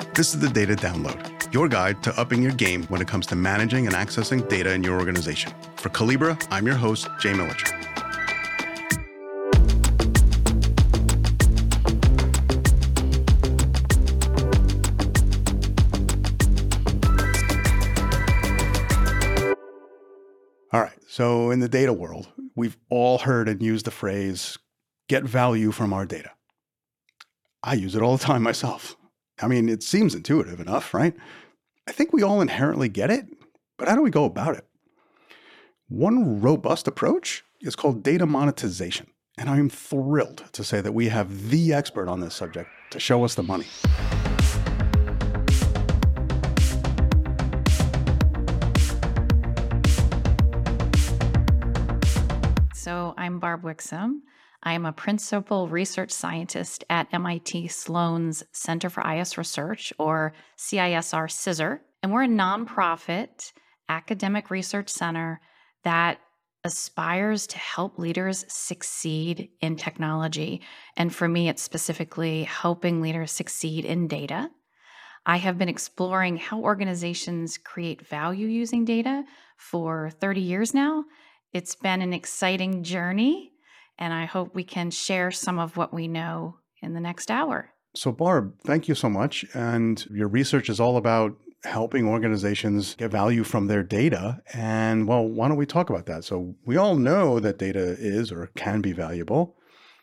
This is the Data Download, your guide to upping your game when it comes to managing and accessing data in your organization. For Calibra, I'm your host, Jay Millicher. All right, so in the data world, we've all heard and used the phrase, get value from our data. I use it all the time myself. I mean, it seems intuitive enough, right? I think we all inherently get it, but how do we go about it? One robust approach is called data monetization, and I'm thrilled to say that we have the expert on this subject to show us the money. So I'm Barb Wixom. I'm a principal research scientist at MIT Sloan's Center for IS Research, or CISR CISR. And we're a nonprofit academic research center that aspires to help leaders succeed in technology. And for me, it's specifically helping leaders succeed in data. I have been exploring how organizations create value using data for 30 years now. It's been an exciting journey, and I hope we can share some of what we know in the next hour. So Barb, thank you so much. And your research is all about helping organizations get value from their data. And well, why don't we talk about that? So we all know that data is or can be valuable,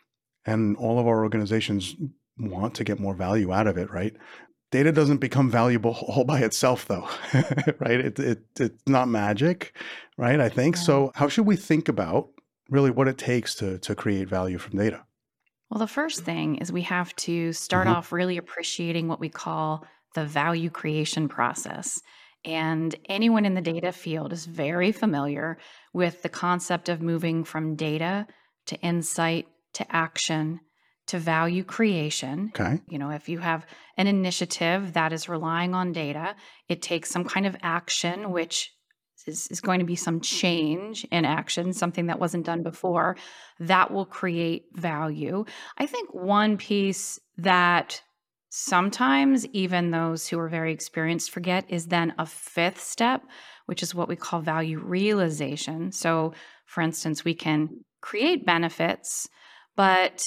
and all of our organizations want to get more value out of it, right? Data doesn't become valuable all by itself, though, right? It's not magic, right? I think. So how should we think about really what it takes to create value from data? Well, the first thing is we have to start off really appreciating what we call the value creation process. And anyone in the data field is very familiar with the concept of moving from data to insight to action to value creation. Okay. You know, if you have an initiative that is relying on data, it takes some kind of action, which is going to be some change in action, something that wasn't done before, that will create value. I think one piece that sometimes even those who are very experienced forget is then a fifth step, which is what we call value realization. So, for instance, we can create benefits, but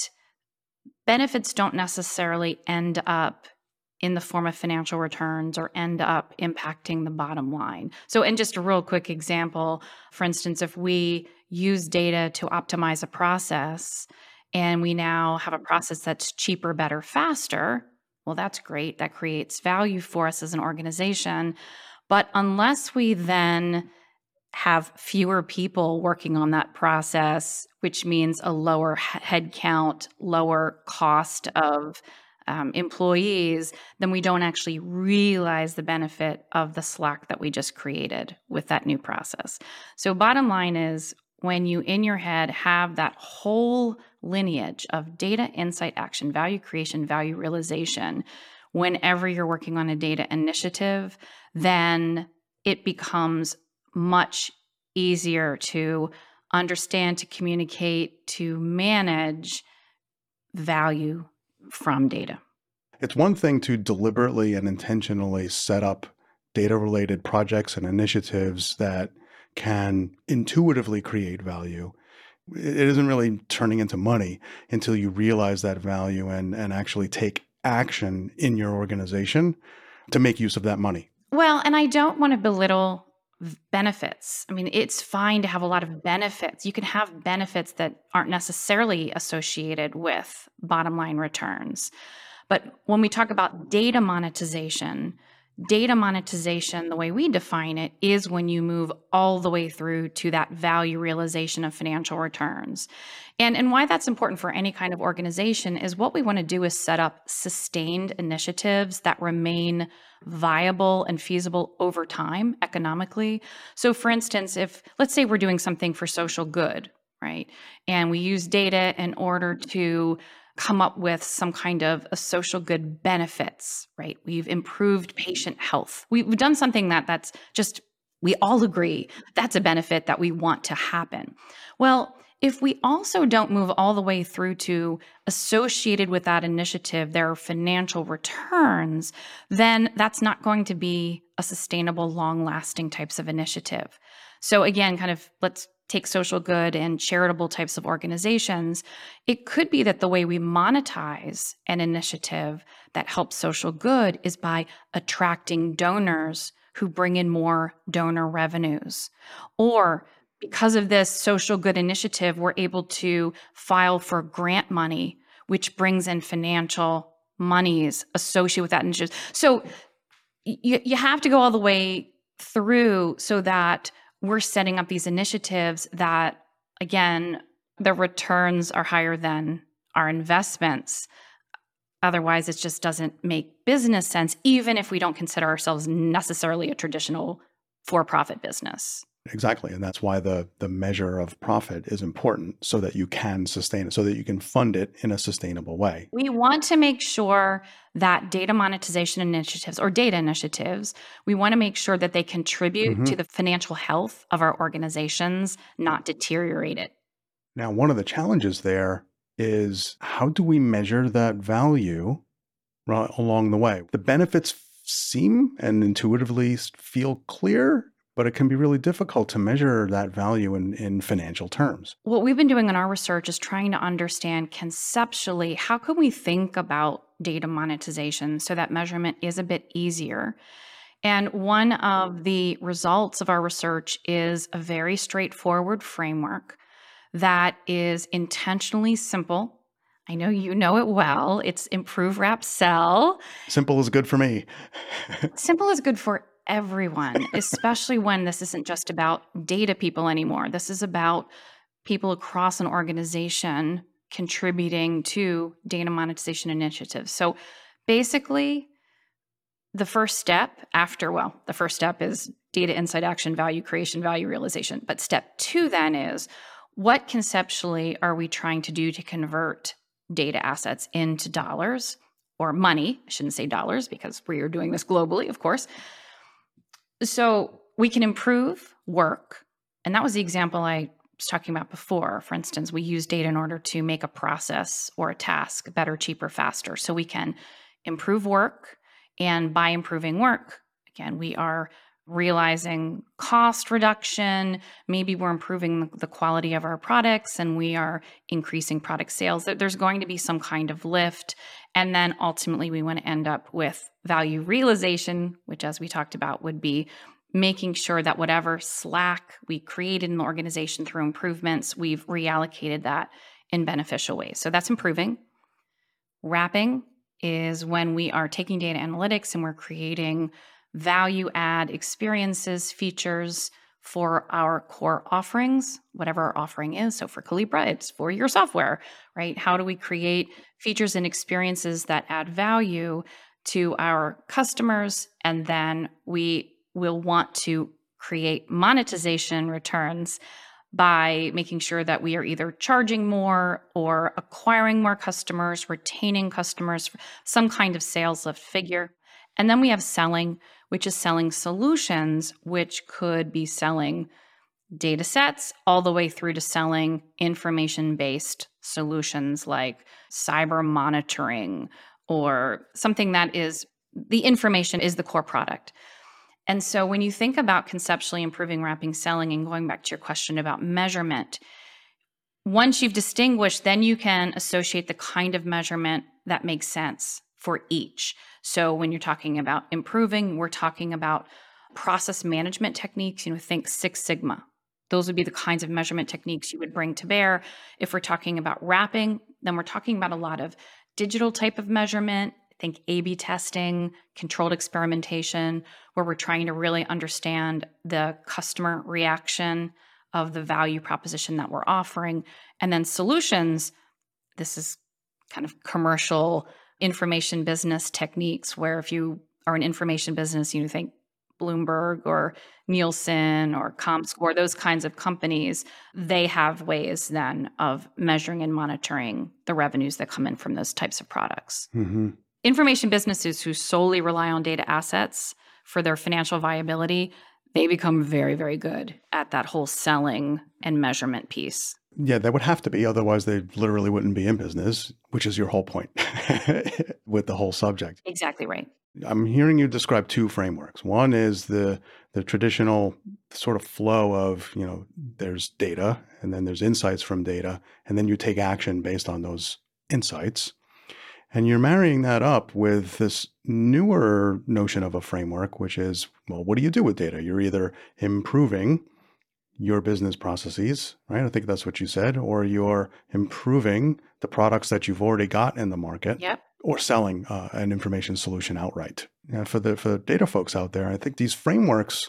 benefits don't necessarily end up in the form of financial returns or end up impacting the bottom line. So, and just a real quick example, for instance, if we use data to optimize a process and we now have a process that's cheaper, better, faster, well, that's great. That creates value for us as an organization. But unless we then have fewer people working on that process, which means a lower head count, lower cost of employees, then we don't actually realize the benefit of the slack that we just created with that new process. So bottom line is, when you in your head have that whole lineage of data, insight, action, value creation, value realization, whenever you're working on a data initiative, then it becomes much easier to understand, to communicate, to manage value from data. It's one thing to deliberately and intentionally set up data-related projects and initiatives that can intuitively create value. It isn't really turning into money until you realize that value and actually take action in your organization to make use of that money. Well, and I don't want to belittle benefits. I mean, it's fine to have a lot of benefits. You can have benefits that aren't necessarily associated with bottom line returns. But when we talk about data monetization, the way we define it, is when you move all the way through to that value realization of financial returns. And why that's important for any kind of organization is what we want to do is set up sustained initiatives that remain viable and feasible over time economically. So for instance, if let's say we're doing something for social good, right? And we use data in order to come up with some kind of a social good benefits, right? We've improved patient health. We've done something that's just, we all agree that's a benefit that we want to happen. Well, if we also don't move all the way through to associated with that initiative, there are financial returns, then that's not going to be a sustainable, long-lasting types of initiative. So again, kind of let's take social good and charitable types of organizations. It could be that the way we monetize an initiative that helps social good is by attracting donors who bring in more donor revenues. Or because of this social good initiative, we're able to file for grant money, which brings in financial monies associated with that initiative. So you have to go all the way through so that we're setting up these initiatives that, again, the returns are higher than our investments. Otherwise, it just doesn't make business sense, even if we don't consider ourselves necessarily a traditional for-profit business. Exactly. And that's why the measure of profit is important, so that you can sustain it, so that you can fund it in a sustainable way. We want to make sure that data monetization initiatives or data initiatives, we want to make sure that they contribute to the financial health of our organizations, not deteriorate it. Now, one of the challenges there is, how do we measure that value along the way? The benefits seem and intuitively feel clear, but it can be really difficult to measure that value in financial terms. What we've been doing in our research is trying to understand conceptually, how can we think about data monetization so that measurement is a bit easier? And one of the results of our research is a very straightforward framework that is intentionally simple. I know you know it well. It's Improve, Wrap, Sell. Simple is good for me. Simple is good for everyone, especially when this isn't just about data people anymore. This is about people across an organization contributing to data monetization initiatives. So basically, the first step is data insight, action, value creation, value realization. But step 2 then is, what conceptually are we trying to do to convert data assets into dollars or money? I shouldn't say dollars because we are doing this globally, of course. So we can improve work. And that was the example I was talking about before. For instance, we use data in order to make a process or a task better, cheaper, faster. So we can improve work. And by improving work, again, we are realizing cost reduction. Maybe we're improving the quality of our products and we are increasing product sales. There's going to be some kind of lift. And then ultimately, we want to end up with value realization, which, as we talked about, would be making sure that whatever slack we created in the organization through improvements, we've reallocated that in beneficial ways. So that's improving. Wrapping is when we are taking data analytics and we're creating value add experiences, features for our core offerings, whatever our offering is. So for Collibra, it's for your software, right? How do we create features and experiences that add value to our customers? And then we will want to create monetization returns by making sure that we are either charging more or acquiring more customers, retaining customers, some kind of sales lift figure. And then we have selling, which is selling solutions, which could be selling data sets all the way through to selling information-based solutions like cyber monitoring or something that is, the information is the core product. And so when you think about conceptually improving, wrapping, selling, and going back to your question about measurement, once you've distinguished, then you can associate the kind of measurement that makes sense for each. So when you're talking about improving, we're talking about process management techniques, think Six Sigma. Those would be the kinds of measurement techniques you would bring to bear. If we're talking about wrapping, then we're talking about a lot of digital type of measurement. Think A/B testing, controlled experimentation, where we're trying to really understand the customer reaction of the value proposition that we're offering. And then solutions, this is kind of commercial information business techniques, where if you are an information business, you think Bloomberg or Nielsen or ComScore, those kinds of companies, they have ways then of measuring and monitoring the revenues that come in from those types of products. Mm-hmm. Information businesses who solely rely on data assets for their financial viability, they become very, very good at that whole selling and measurement piece. Yeah, that would have to be. Otherwise, they literally wouldn't be in business, which is your whole point with the whole subject. Exactly right. I'm hearing you describe two frameworks. One is the traditional sort of flow of, there's data and then there's insights from data, and then you take action based on those insights. And you're marrying that up with this newer notion of a framework, which is, well, what do you do with data? You're either improving your business processes, right? I think that's what you said, or you're improving the products that you've already got in the market, Yep. or selling an information solution outright. For the data folks out there, I think these frameworks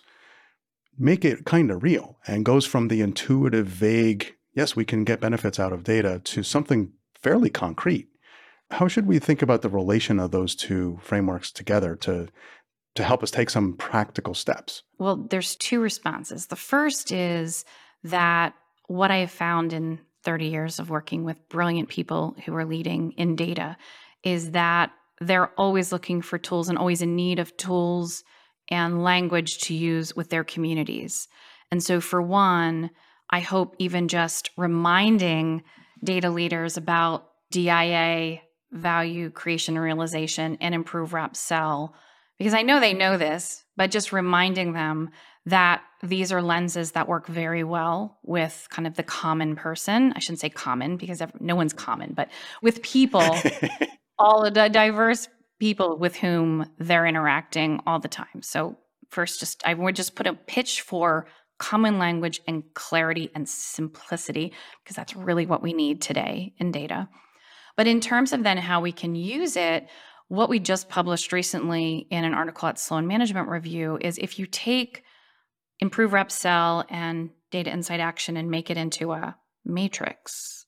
make it kind of real and goes from the intuitive, vague, yes, we can get benefits out of data, to something fairly concrete. How should we think about the relation of those two frameworks together to help us take some practical steps? Well, there's two responses. The first is that what I have found in 30 years of working with brilliant people who are leading in data is that they're always looking for tools and always in need of tools and language to use with their communities. And so for one, I hope even just reminding data leaders about DIA, value creation and realization, and improve, wrap, sell, because I know they know this, but just reminding them that these are lenses that work very well with kind of the common person. I shouldn't say common because no one's common, but with people, all of the diverse people with whom they're interacting all the time. So first, I would just put a pitch for common language and clarity and simplicity, because that's really what we need today in data. But in terms of then how we can use it, what we just published recently in an article at Sloan Management Review is if you take Improve, Rep, Sell and Data Insight Action and make it into a matrix,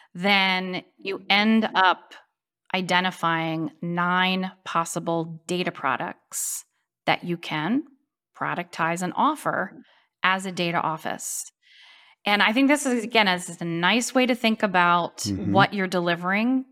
then you end up identifying 9 possible data products that you can productize and offer as a data office. And I think this is, again, as a nice way to think about what you're delivering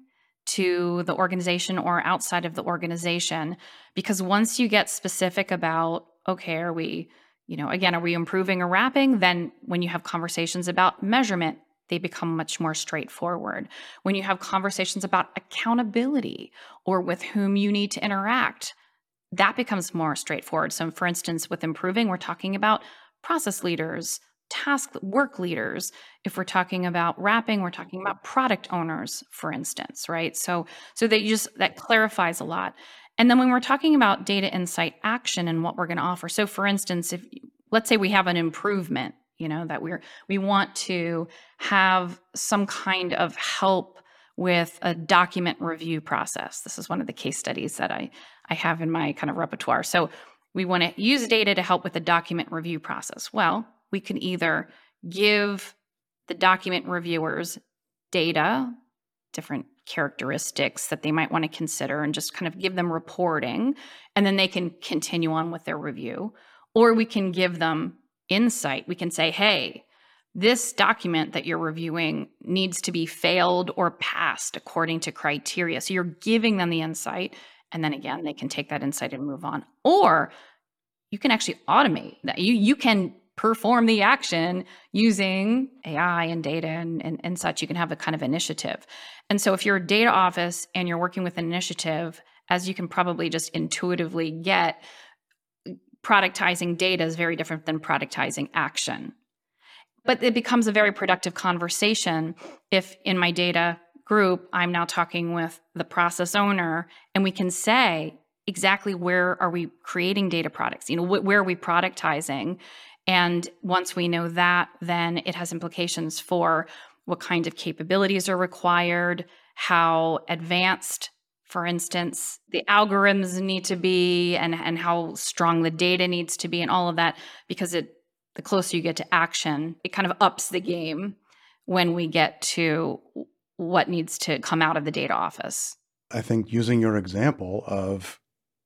to the organization or outside of the organization. Because once you get specific about, okay, are we improving or wrapping? Then when you have conversations about measurement, they become much more straightforward. When you have conversations about accountability or with whom you need to interact, that becomes more straightforward. So for instance, with improving, we're talking about process leaders, task work leaders. If we're talking about wrapping, we're talking about product owners, for instance, right? So that clarifies a lot. And then when we're talking about data insight action and what we're going to offer. So for instance, if let's say we have an improvement, that we want to have some kind of help with a document review process. This is one of the case studies that I have in my kind of repertoire. So we want to use data to help with the document review process. Well, we can either give the document reviewers data, different characteristics that they might want to consider, and just kind of give them reporting, and then they can continue on with their review. Or we can give them insight. We can say, hey, this document that you're reviewing needs to be failed or passed according to criteria. So you're giving them the insight, and then again, they can take that insight and move on. Or you can actually automate that. You can perform the action using AI and data and such. You can have a kind of initiative. And so if you're a data office and you're working with an initiative, as you can probably just intuitively get, productizing data is very different than productizing action. But it becomes a very productive conversation if in my data group, I'm now talking with the process owner, and we can say exactly where are we creating data products, where are we productizing? And once we know that, then it has implications for what kind of capabilities are required, how advanced, for instance, the algorithms need to be, and how strong the data needs to be, and all of that, because the closer you get to action, it kind of ups the game when we get to what needs to come out of the data office. I think using your example of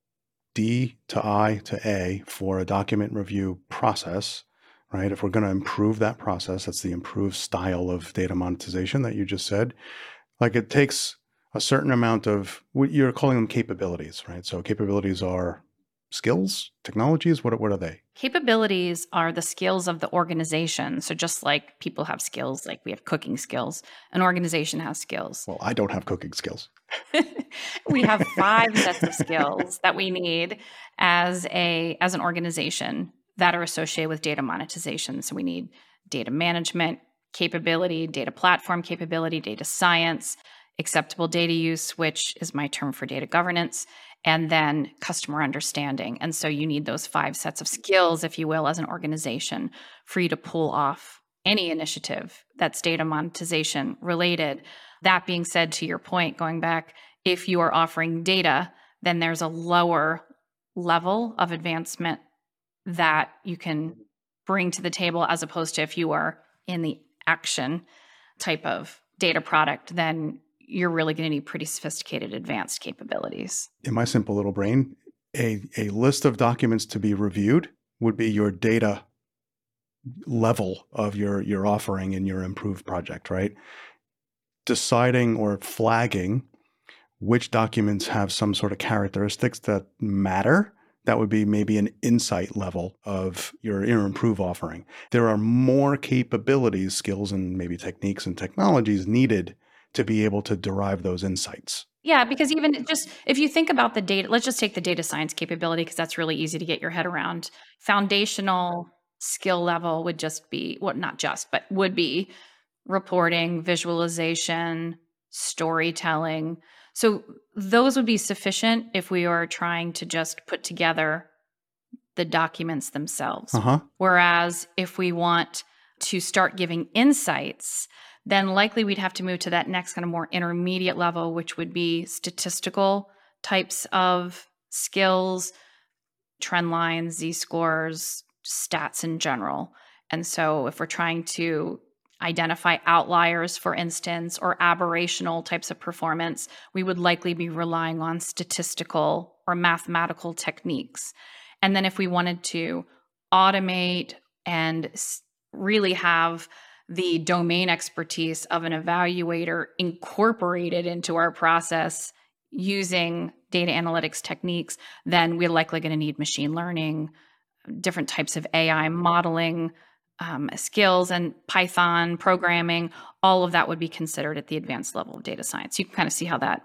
D to I to A for a document review process, right? If we're going to improve that process, that's the improved style of data monetization that you just said. Like, it takes a certain amount of what you're calling them capabilities, right? So capabilities are skills, technologies? What are they? Capabilities are the skills of the organization. So just like people have skills, like we have cooking skills, an organization has skills. Well, I don't have cooking skills. We have 5 sets of skills that we need as an organization that are associated with data monetization. So we need data management capability, data platform capability, data science, acceptable data use, which is my term for data governance, and then customer understanding. And so you need those 5 sets of skills, if you will, as an organization for you to pull off any initiative that's data monetization related. That being said, to your point, going back, if you are offering data, then there's a lower level of advancement that you can bring to the table, as opposed to if you are in the action type of data product, then you're really going to need pretty sophisticated advanced capabilities. In my simple little brain, a list of documents to be reviewed would be your data level of your offering in your improved project, right? Deciding or flagging which documents have some sort of characteristics that matter. That would be maybe an insight level of your improve offering. There are more capabilities, skills, and maybe techniques and technologies needed to be able to derive those insights. Yeah, because even just if you think about the data, let's just take the data science capability because that's really easy to get your head around. Foundational skill level would just be, well, not just, but would be reporting, visualization, storytelling. So those would be sufficient if we are trying to just put together the documents themselves. Whereas if we want to start giving insights, then likely we'd have to move to that next kind of more intermediate level, which would be statistical types of skills, trend lines, z-scores, stats in general. And so if we're trying to identify outliers, for instance, or aberrational types of performance, we would likely be relying on statistical or mathematical techniques. And then if we wanted to automate and really have the domain expertise of an evaluator incorporated into our process using data analytics techniques, then we're likely going to need machine learning, different types of AI modeling, skills, and Python programming. All of that would be considered at the advanced level of data science. You can kind of see how that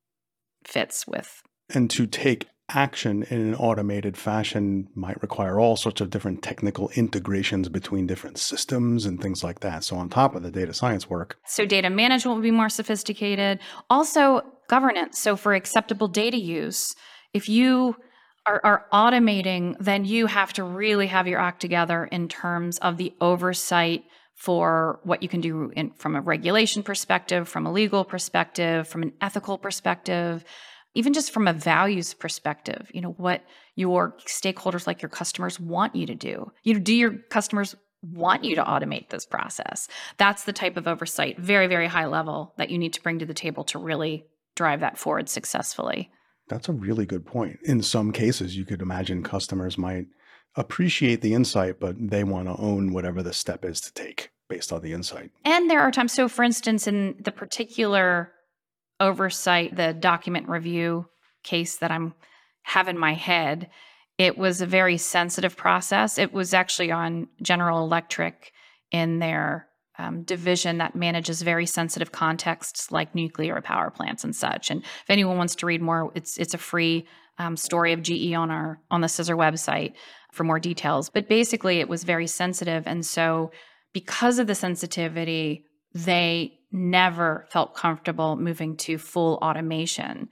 fits with. And to take action in an automated fashion might require all sorts of different technical integrations between different systems and things like that. So on top of the data science work. So data management will be more sophisticated. Also governance. So for acceptable data use, if you are automating, then you have to really have your act together in terms of the oversight for what you can do from a regulation perspective, from a legal perspective, from an ethical perspective, even just from a values perspective, what your stakeholders like your customers want you to do. Do your customers want you to automate this process? That's the type of oversight, very, very high level, that you need to bring to the table to really drive that forward successfully. That's a really good point. In some cases, you could imagine customers might appreciate the insight, but they want to own whatever the step is to take based on the insight. And there are times, so for instance, in the particular oversight, the document review case that I have in my head, it was a very sensitive process. It was actually on General Electric in their division that manages very sensitive contexts like nuclear power plants and such. And if anyone wants to read more, it's a free story of GE on the CISR website for more details. But basically, it was very sensitive, and so because of the sensitivity, they never felt comfortable moving to full automation.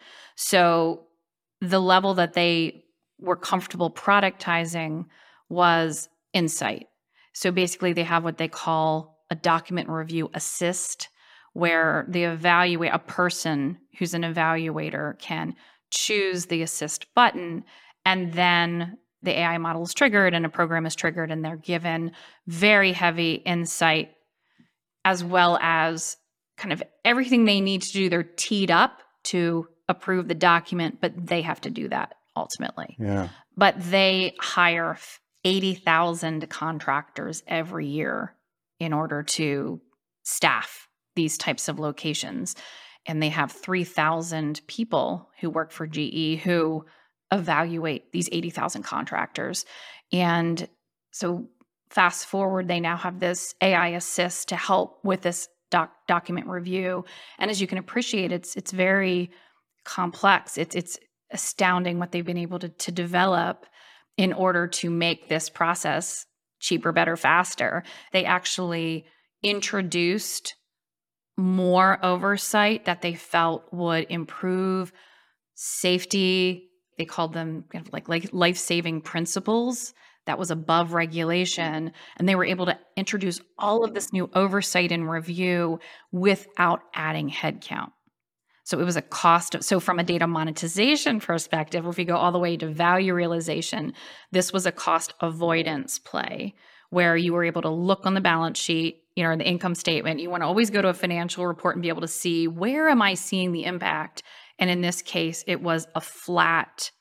So the level that they were comfortable productizing was insight. So basically, they have what they call a document review assist, where a person who's an evaluator can choose the assist button, and then the AI model is triggered and a program is triggered, and they're given very heavy insight as well as kind of everything they need to do. They're teed up to approve the document, but they have to do that ultimately. Yeah. But they hire 80,000 contractors every year in order to staff these types of locations. And they have 3,000 people who work for GE who evaluate these 80,000 contractors. And so fast forward, they now have this AI assist to help with this document review. And as you can appreciate, it's very complex. It's astounding what they've been able to develop in order to make this process cheaper, better, faster. They actually introduced more oversight that they felt would improve safety. They called them kind of like life-saving principles that was above regulation. And they were able to introduce all of this new oversight and review without adding headcount. So it was a cost. So from a data monetization perspective, if we go all the way to value realization, this was a cost avoidance play where you were able to look on the balance sheet, or the income statement. You want to always go to a financial report and be able to see, where am I seeing the impact? And in this case, it was a flat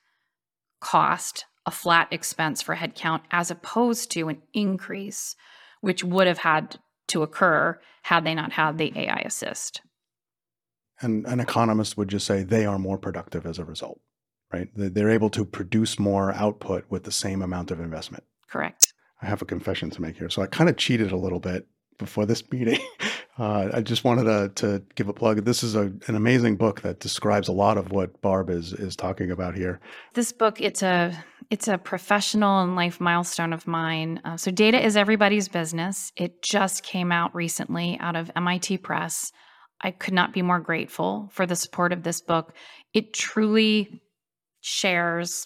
cost, a flat expense for headcount, as opposed to an increase, which would have had to occur had they not had the AI assist. And an economist would just say they are more productive as a result, right? They're able to produce more output with the same amount of investment. Correct. I have a confession to make here. So I kind of cheated a little bit before this meeting. I just wanted to give a plug. This is an amazing book that describes a lot of what Barb is talking about here. This book, it's a professional and life milestone of mine. So Data is Everybody's Business. It just came out recently out of MIT Press. I could not be more grateful for the support of this book. It truly shares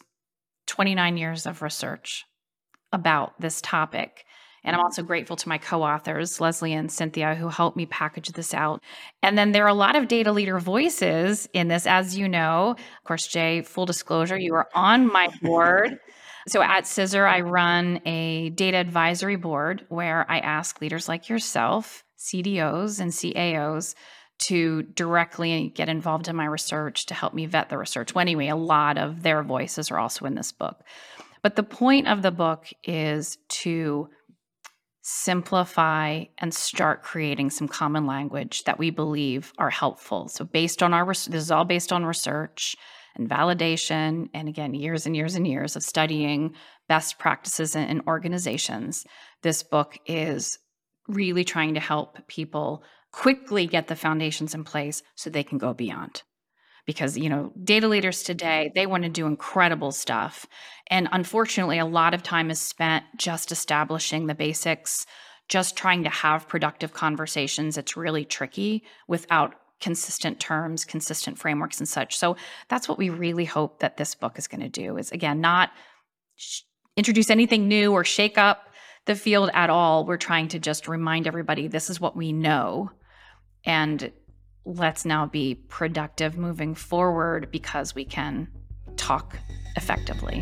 29 years of research about this topic. And I'm also grateful to my co-authors, Leslie and Cynthia, who helped me package this out. And then there are a lot of data leader voices in this, as you know. Of course, Jay, full disclosure, you are on my board. So at Scissor, I run a data advisory board where I ask leaders like yourself, CDOs and CAOs, to directly get involved in my research to help me vet the research. Well, anyway, a lot of their voices are also in this book. But the point of the book is to simplify and start creating some common language that we believe are helpful. So based on this is all based on research and validation, and again, years and years and years of studying best practices in organizations. This book is really trying to help people quickly get the foundations in place so they can go beyond. Because, data leaders today, they want to do incredible stuff. And unfortunately, a lot of time is spent just establishing the basics, just trying to have productive conversations. It's really tricky without consistent terms, consistent frameworks and such. So that's what we really hope that this book is going to do, is, again, not introduce anything new or shake up the field at all. We're trying to just remind everybody this is what we know. And let's now be productive moving forward because we can talk effectively.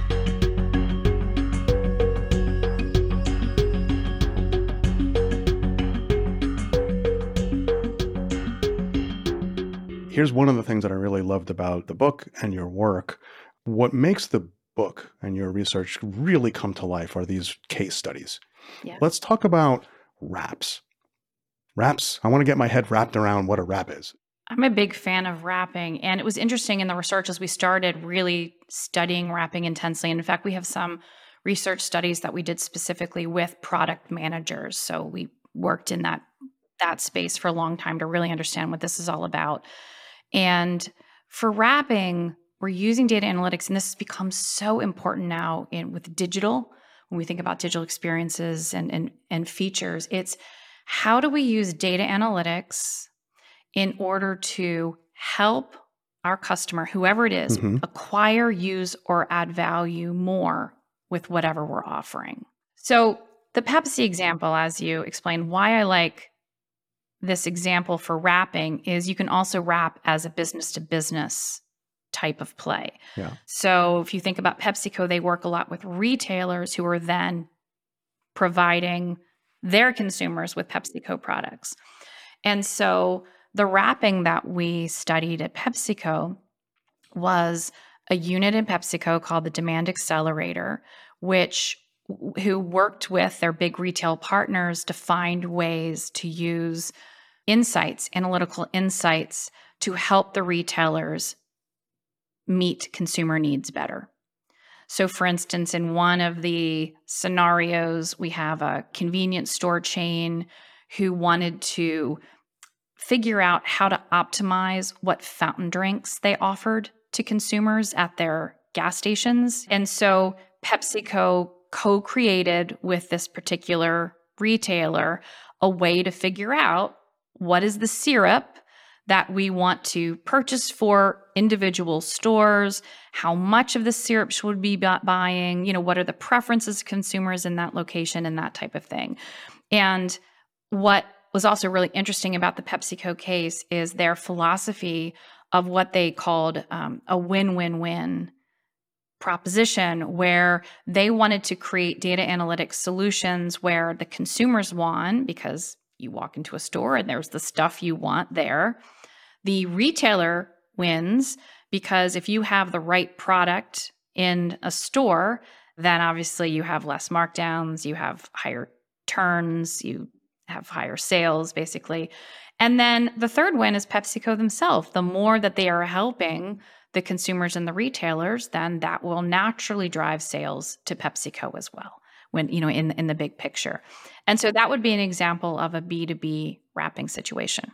Here's one of the things that I really loved about the book and your work. What makes the book and your research really come to life are these case studies. Yeah. Let's talk about RAPs. RAPs, I want to get my head wrapped around what a RAP is. I'm a big fan of rapping, and it was interesting in the research as we started really studying rapping intensely. And in fact, we have some research studies that we did specifically with product managers. So we worked in that space for a long time to really understand what this is all about. And for rapping, we're using data analytics, and this has become so important now with digital. When we think about digital experiences and features, it's how do we use data analytics in order to help our customer, whoever it is, acquire, use, or add value more with whatever we're offering. So the Pepsi example, as you explained, why I like this example for rapping is you can also rap as a business-to-business type of play. Yeah. So if you think about PepsiCo, they work a lot with retailers who are then providing their consumers with PepsiCo products. And so the wrapping that we studied at PepsiCo was a unit in PepsiCo called the Demand Accelerator, who worked with their big retail partners to find ways to use analytical insights to help the retailers meet consumer needs better. So for instance, in one of the scenarios, we have a convenience store chain who wanted to figure out how to optimize what fountain drinks they offered to consumers at their gas stations. And so PepsiCo co-created with this particular retailer a way to figure out what is the syrup that we want to purchase for individual stores, how much of the syrup should we be buying, what are the preferences of consumers in that location and that type of thing. And what was also really interesting about the PepsiCo case is their philosophy of what they called a win-win-win proposition, where they wanted to create data analytics solutions where the consumers won because you walk into a store and there's the stuff you want there. The retailer wins because if you have the right product in a store, then obviously you have less markdowns, you have higher turns, you have higher sales, basically. And then the third win is PepsiCo themselves. The more that they are helping the consumers and the retailers, then that will naturally drive sales to PepsiCo as well, when in the big picture. And so that would be an example of a B2B wrapping situation.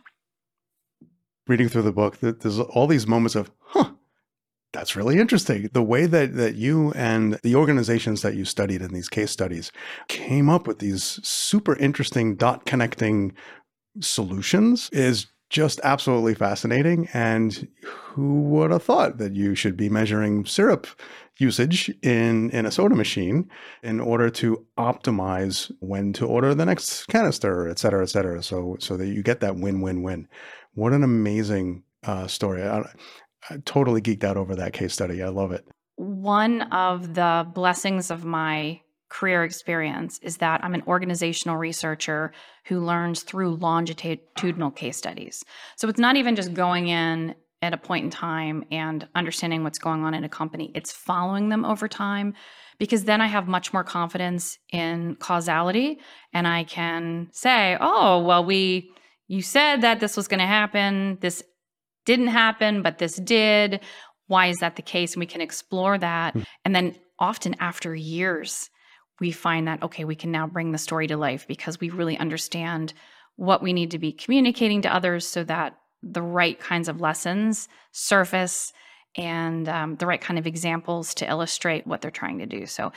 Reading through the book, there's all these moments of, that's really interesting. The way that you and the organizations that you studied in these case studies came up with these super interesting dot connecting solutions is just absolutely fascinating. And who would have thought that you should be measuring syrup usage in a soda machine in order to optimize when to order the next canister, et cetera, so that you get that win-win-win. What an amazing story. I totally geeked out over that case study. I love it. One of the blessings of my career experience is that I'm an organizational researcher who learns through longitudinal case studies. So it's not even just going in at a point in time and understanding what's going on in a company. It's following them over time, because then I have much more confidence in causality, and I can say, oh, well, you said that this was going to happen. This didn't happen, but this did. Why is that the case? And we can explore that. And then often after years, we find that, okay, we can now bring the story to life because we really understand what we need to be communicating to others so that the right kinds of lessons surface and the right kind of examples to illustrate what they're trying to do. So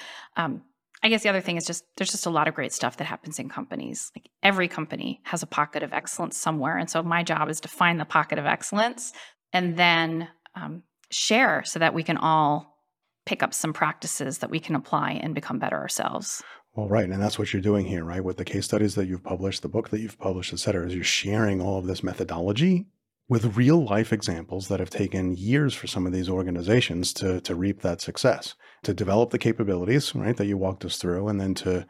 I guess the other thing is there's just a lot of great stuff that happens in companies. Like every company has a pocket of excellence somewhere. And so my job is to find the pocket of excellence and then share so that we can all pick up some practices that we can apply and become better ourselves. Well, right. And that's what you're doing here, right? With the case studies that you've published, the book that you've published, et cetera, is you're sharing all of this methodology with real life examples that have taken years for some of these organizations to reap that success, to develop the capabilities, right, that you walked us through, and then to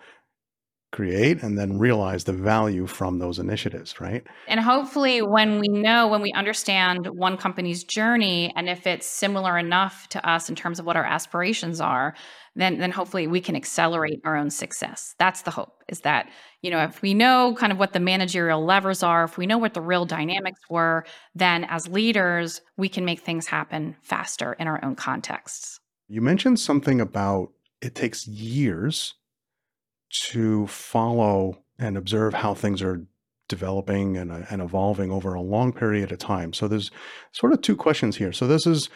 create and then realize the value from those initiatives, right? And hopefully when we understand one company's journey, and if it's similar enough to us in terms of what our aspirations are, then hopefully we can accelerate our own success. That's the hope, is that, if we know kind of what the managerial levers are, if we know what the real dynamics were, then as leaders, we can make things happen faster in our own contexts. You mentioned something about it takes years to follow and observe how things are developing and evolving over a long period of time. So there's sort of two questions here. So this is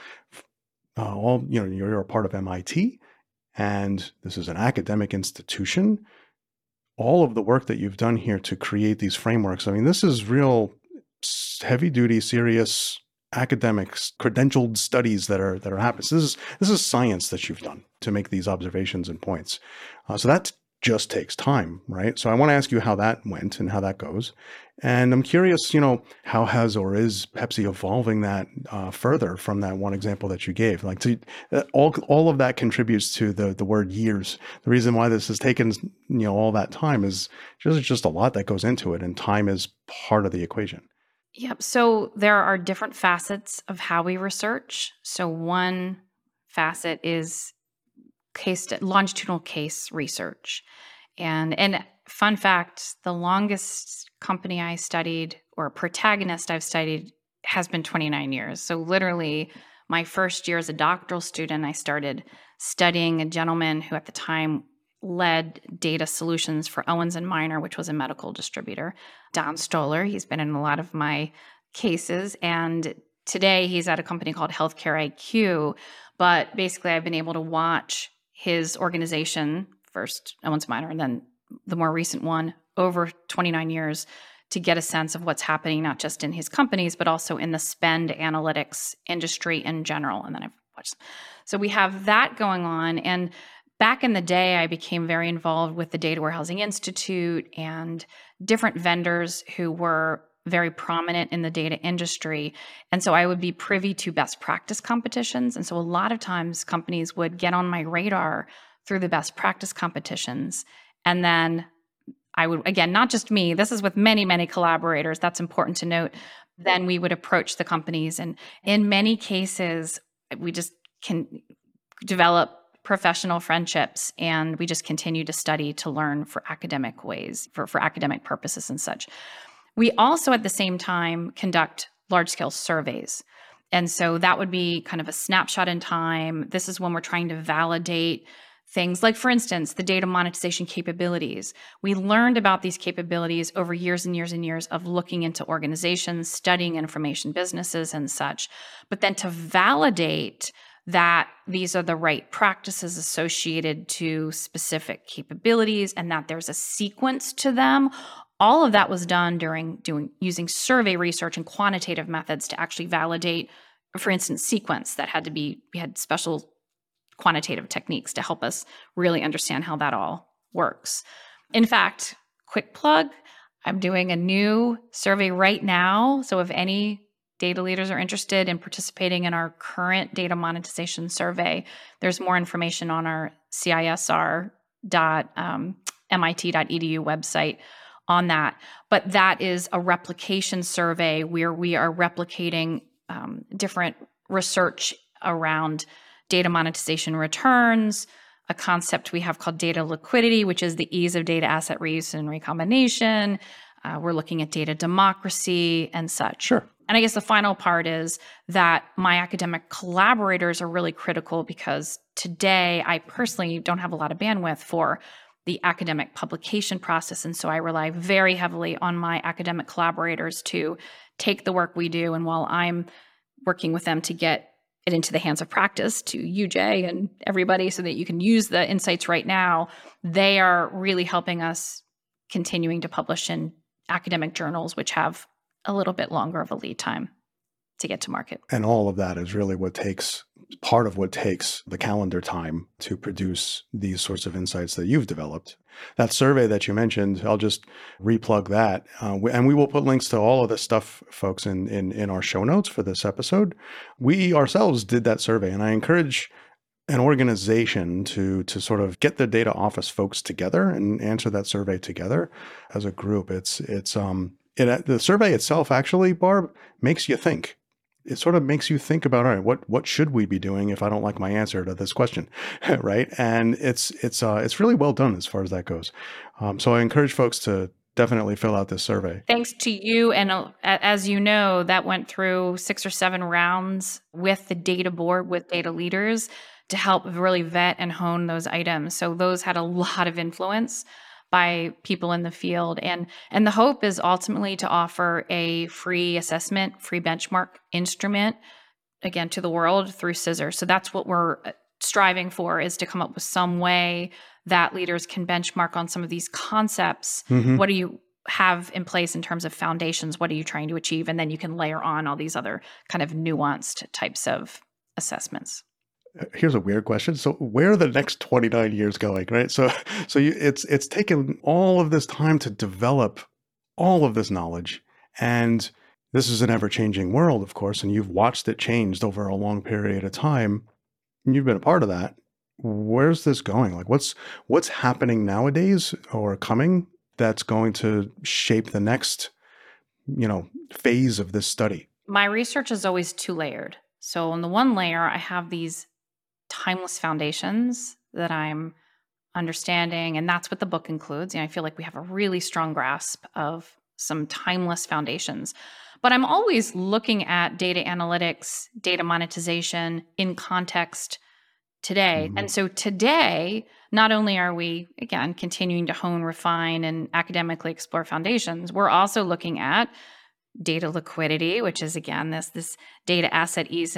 you're a part of MIT, and this is an academic institution. All of the work that you've done here to create these frameworks, I mean, this is real heavy duty, serious academics, credentialed studies that are happening. So this is science that you've done to make these observations and points. So that just takes time, right? So I want to ask you how that went and how that goes. And I'm curious, how has or is Pepsi evolving that further from that one example that you gave? Like, all of that contributes to the word years. The reason why this has taken, all that time is just a lot that goes into it, and time is part of the equation. Yep. So there are different facets of how we research. So one facet is longitudinal case research. And fun fact, the longest company I studied, or protagonist I've studied, has been 29 years. So literally my first year as a doctoral student, I started studying a gentleman who at the time led data solutions for Owens & Minor, which was a medical distributor, Don Stoller. He's been in a lot of my cases, and today he's at a company called Healthcare IQ. But basically, I've been able to watch his organization, first Owens & Minor, and then the more recent one, over 29 years, to get a sense of what's happening, not just in his companies, but also in the spend analytics industry in general. And then I've watched. So we have that going on. And back in the day, I became very involved with the Data Warehousing Institute and different vendors who were very prominent in the data industry. And so I would be privy to best practice competitions. And so a lot of times companies would get on my radar through the best practice competitions. And then I would, again, not just me, this is with many, many collaborators. That's important to note. Then we would approach the companies. And in many cases, we just can develop professional friendships, and we just continue to study to learn for academic ways, for academic purposes and such. We also, at the same time, conduct large-scale surveys. And so that would be kind of a snapshot in time. This is when we're trying to validate things like, for instance, the data monetization capabilities. We learned about these capabilities over years and years and years of looking into organizations, studying information businesses and such. But then to validate that these are the right practices associated to specific capabilities and that there's a sequence to them, all of that was done using survey research and quantitative methods to actually validate, for instance, sequence that we had special quantitative techniques to help us really understand how that all works. In fact, quick plug, I'm doing a new survey right now. So if any data leaders are interested in participating in our current data monetization survey, there's more information on our CISR.mit.edu website on that. But that is a replication survey where we are replicating different research around data monetization returns, a concept we have called data liquidity, which is the ease of data asset reuse and recombination. We're looking at data democracy and such. Sure. And I guess the final part is that my academic collaborators are really critical because today I personally don't have a lot of bandwidth for the academic publication process. And so I rely very heavily on my academic collaborators to take the work we do. And while I'm working with them to get it into the hands of practice to UJ and everybody so that you can use the insights right now, they are really helping us continuing to publish in academic journals, which have a little bit longer of a lead time to get to market. And all of that is really part of what takes the calendar time to produce these sorts of insights that you've developed. That survey that you mentioned, I'll just replug that. And we will put links to all of this stuff, folks, in our show notes for this episode. We ourselves did that survey, and I encourage an organization to sort of get the data office folks together and answer that survey together as a group. The survey itself, actually, Barb, makes you think. It sort of makes you think about, all right, what should we be doing if I don't like my answer to this question, right? And it's really well done as far as that goes. So I encourage folks to definitely fill out this survey. Thanks to you. And as you know, that went through 6 or 7 rounds with the data board, with data leaders to help really vet and hone those items. So those had a lot of influence by people in the field. And the hope is ultimately to offer a free assessment, free benchmark instrument, again, to the world through CISR. So that's what we're striving for, is to come up with some way that leaders can benchmark on some of these concepts. Mm-hmm. What do you have in place in terms of foundations? What are you trying to achieve? And then you can layer on all these other kind of nuanced types of assessments. Here's a weird question. So where are the next 29 years going, right? It's taken all of this time to develop all of this knowledge. And this is an ever-changing world, of course, and you've watched it changed over a long period of time. And you've been a part of that. Where's this going? Like what's happening nowadays or coming that's going to shape the next, phase of this study? My research is always 2-layered. So on the one layer, I have these timeless foundations that I'm understanding, and that's what the book includes. I feel like we have a really strong grasp of some timeless foundations. But I'm always looking at data analytics, data monetization in context today. Mhm. And so today, not only are we, again, continuing to hone, refine, and academically explore foundations, we're also looking at data liquidity, which is, again, this data asset ease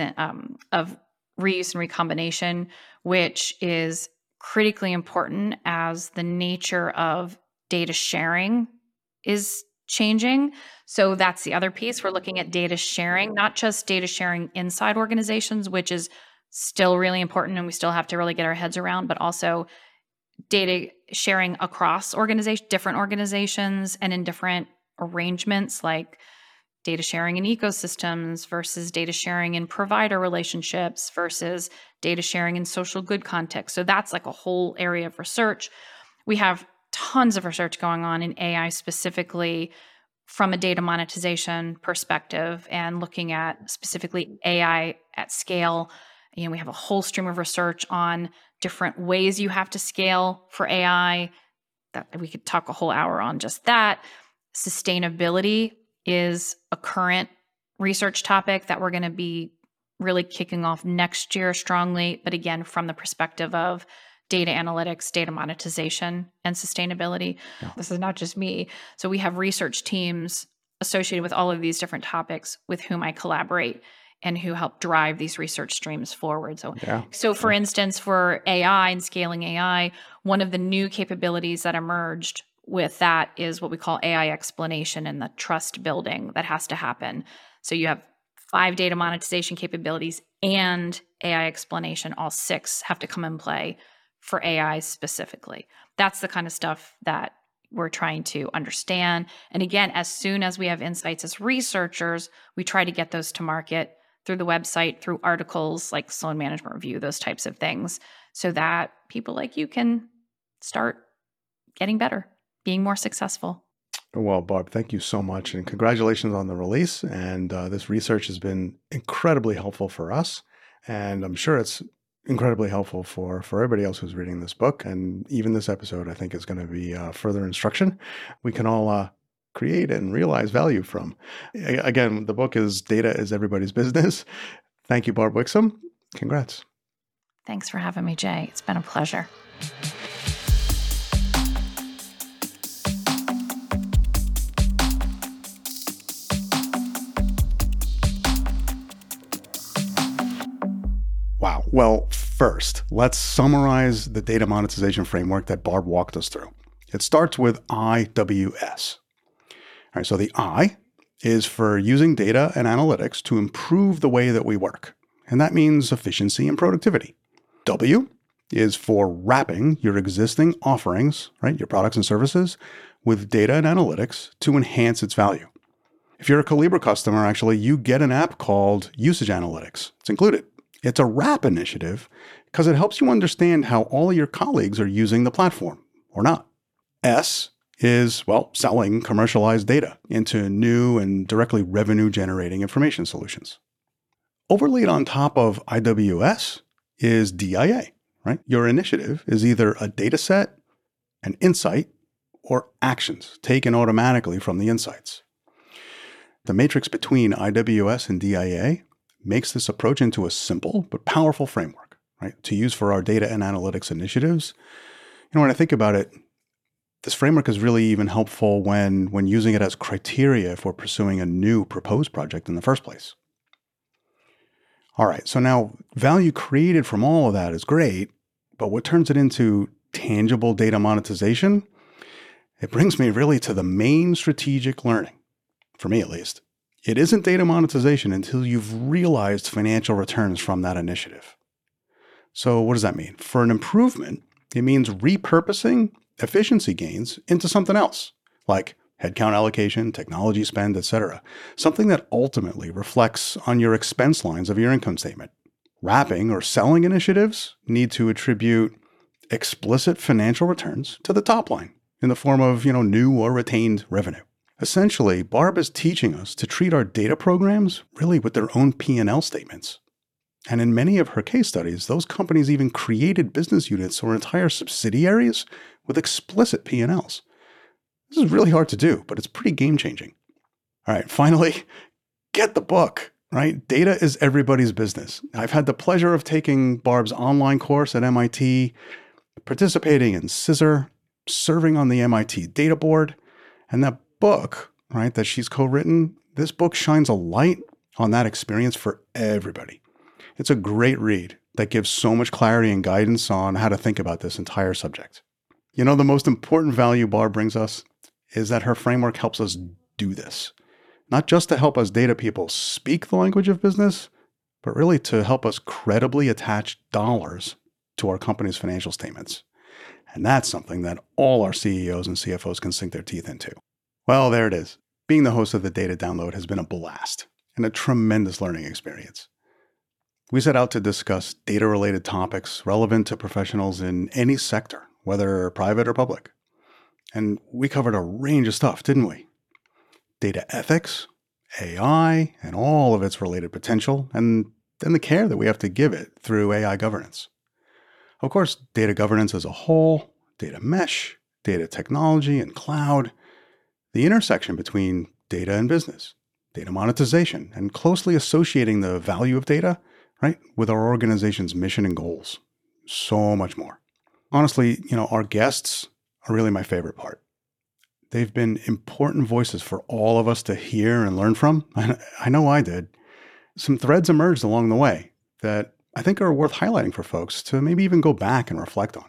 of reuse and recombination, which is critically important as the nature of data sharing is changing. So that's the other piece. We're looking at data sharing, not just data sharing inside organizations, which is still really important and we still have to really get our heads around, but also data sharing across different organizations and in different arrangements, like data sharing in ecosystems versus data sharing in provider relationships versus data sharing in social good context. So that's like a whole area of research. We have tons of research going on in AI specifically from a data monetization perspective and looking at specifically AI at scale. We have a whole stream of research on different ways you have to scale for AI that we could talk a whole hour on just that. Sustainability is a current research topic that we're going to be really kicking off next year strongly, but again, from the perspective of data analytics, data monetization, and sustainability. Yeah. This is not just me. So we have research teams associated with all of these different topics with whom I collaborate and who help drive these research streams forward. So for instance, for AI and scaling AI, one of the new capabilities that emerged with that is what we call AI explanation and the trust building that has to happen. So you have 5 data monetization capabilities and AI explanation. All 6 have to come in play for AI specifically. That's the kind of stuff that we're trying to understand. And again, as soon as we have insights as researchers, we try to get those to market through the website, through articles like Sloan Management Review, those types of things, so that people like you can start getting better, being more successful. Well, Barb, thank you so much. And congratulations on the release. And this research has been incredibly helpful for us. And I'm sure it's incredibly helpful for everybody else who's reading this book. And even this episode, I think, is going to be further instruction we can all create and realize value from. Again, the book is Data is Everybody's Business. Thank you, Barb Wixom. Congrats. Thanks for having me, Jay. It's been a pleasure. Wow. Well, first, let's summarize the data monetization framework that Barb walked us through. It starts with IWS. All right, so the I is for using data and analytics to improve the way that we work. And that means efficiency and productivity. W is for wrapping your existing offerings, right, your products and services, with data and analytics to enhance its value. If you're a Collibra customer, actually, you get an app called Usage Analytics. It's included. It's a wrap initiative because it helps you understand how all of your colleagues are using the platform or not. S is, well, selling commercialized data into new and directly revenue-generating information solutions. Overlaid on top of IWS is DIA, right? Your initiative is either a data set, an insight, or actions taken automatically from the insights. The matrix between IWS and DIA makes this approach into a simple but powerful framework, right, to use for our data and analytics initiatives. When I think about it, this framework is really even helpful when using it as criteria for pursuing a new proposed project in the first place. All right, so now value created from all of that is great, but what turns it into tangible data monetization? It brings me really to the main strategic learning, for me at least. It isn't data monetization until you've realized financial returns from that initiative. So what does that mean? For an improvement, it means repurposing efficiency gains into something else, like headcount allocation, technology spend, etc. Something that ultimately reflects on your expense lines of your income statement. Wrapping or selling initiatives need to attribute explicit financial returns to the top line in the form of, new or retained revenue. Essentially, Barb is teaching us to treat our data programs really with their own P&L statements. And in many of her case studies, those companies even created business units or entire subsidiaries with explicit P&Ls. This is really hard to do, but it's pretty game-changing. All right, finally, get the book, right? Data is everybody's business. I've had the pleasure of taking Barb's online course at MIT, participating in CISR, serving on the MIT Data Board, and that book, right, that she's co-written, this book shines a light on that experience for everybody. It's a great read that gives so much clarity and guidance on how to think about this entire subject. You know, the most important value Barb brings us is that her framework helps us do this. Not just to help us data people speak the language of business, but really to help us credibly attach dollars to our company's financial statements. And that's something that all our CEOs and CFOs can sink their teeth into. Well, there it is. Being the host of the Data Download has been a blast and a tremendous learning experience. We set out to discuss data-related topics relevant to professionals in any sector, whether private or public. And we covered a range of stuff, didn't we? Data ethics, AI, and all of its related potential, and then the care that we have to give it through AI governance. Of course, data governance as a whole, data mesh, data technology, and cloud, the intersection between data and business, data monetization, and closely associating the value of data, right, with our organization's mission and goals. So much more. Honestly, our guests are really my favorite part. They've been important voices for all of us to hear and learn from. I know I did. Some threads emerged along the way that I think are worth highlighting for folks to maybe even go back and reflect on.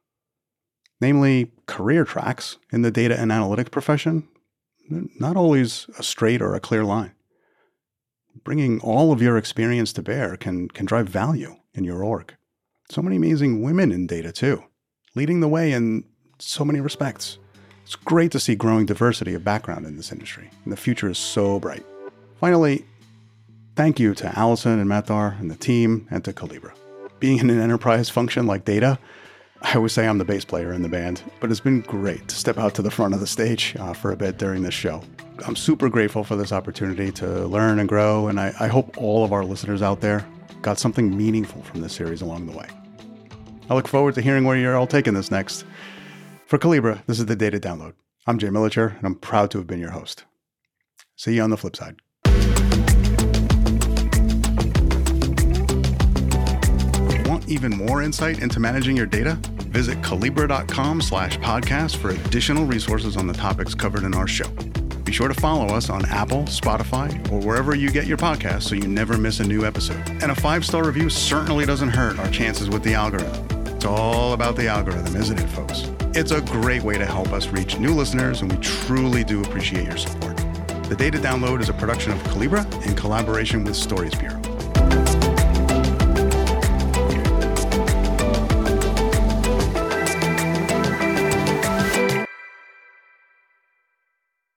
Namely, career tracks in the data and analytics profession, not always a straight or a clear line. Bringing all of your experience to bear can drive value in your org. So many amazing women in data too, leading the way in so many respects. It's great to see growing diversity of background in this industry, and the future is so bright. Finally, thank you to Allison and Mathar and the team, and to Collibra. Being in an enterprise function like data, I always say I'm the bass player in the band, but it's been great to step out to the front of the stage for a bit during this show. I'm super grateful for this opportunity to learn and grow, and I hope all of our listeners out there got something meaningful from this series along the way. I look forward to hearing where you're all taking this next. For Collibra, this is the Data Download. I'm Jay Militscher, and I'm proud to have been your host. See you on the flip side. Want even more insight into managing your data? Visit Collibra.com/podcast for additional resources on the topics covered in our show. Be sure to follow us on Apple, Spotify, or wherever you get your podcasts so you never miss a new episode. And a 5-star review certainly doesn't hurt our chances with the algorithm. It's all about the algorithm, isn't it, folks? It's a great way to help us reach new listeners, and we truly do appreciate your support. The Data Download is a production of Collibra in collaboration with Stories Bureau.